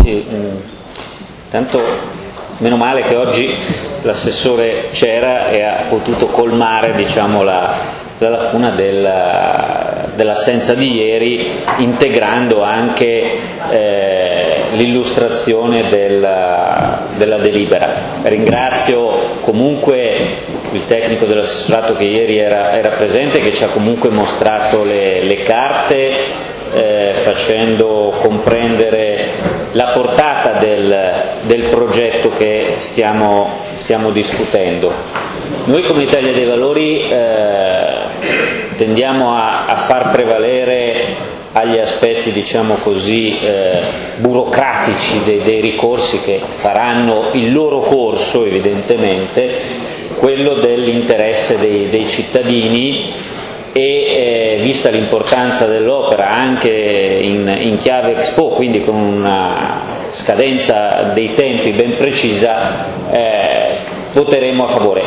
Sì, tanto meno male che oggi l'assessore c'era e ha potuto colmare, diciamo, la lacuna dell'assenza di ieri, integrando anche l'illustrazione della delibera. Ringrazio comunque il tecnico dell'assessorato che ieri era presente, che ci ha comunque mostrato le carte, facendo comprendere la portata del progetto che stiamo discutendo. Noi come Italia dei Valori tendiamo a far prevalere agli aspetti, diciamo così, burocratici dei ricorsi, che faranno il loro corso evidentemente, quello dell'interesse dei cittadini, e vista l'importanza dell'opera anche in chiave Expo, quindi con una scadenza dei tempi ben precisa, voteremo a favore.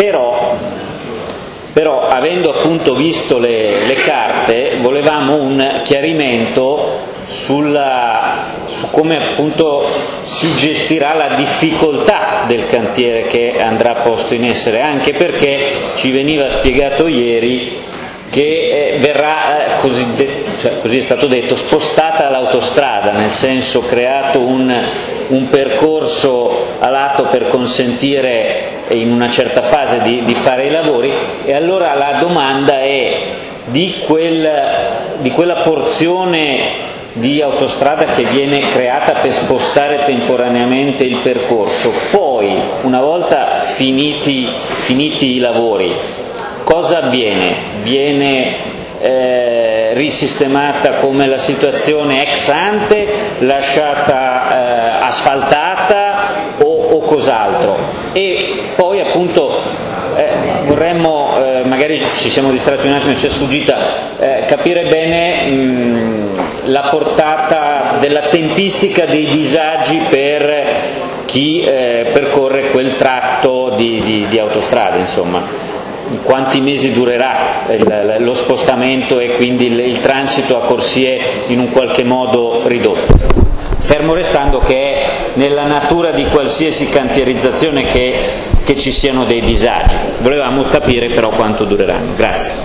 Però avendo appunto visto le carte, volevamo un chiarimento su come appunto si gestirà la difficoltà del cantiere che andrà posto in essere, anche perché ci veniva spiegato ieri che verrà, così è stato detto, spostata l'autostrada, nel senso creato un percorso a lato per consentire in una certa fase di fare i lavori, e allora la domanda è di quella porzione di autostrada che viene creata per spostare temporaneamente il percorso, poi una volta finiti i lavori cosa avviene? Viene risistemata come la situazione ex ante, lasciata asfaltata o cos'altro? E poi appunto vorremmo, magari ci siamo distratti un attimo, ci è sfuggita, capire bene la portata della tempistica dei disagi per chi percorre quel tratto di autostrada, insomma. Quanti mesi durerà lo spostamento e quindi il transito a corsie in un qualche modo ridotto, fermo restando che è nella natura di qualsiasi cantierizzazione che ci siano dei disagi. Volevamo capire però quanto dureranno. Grazie.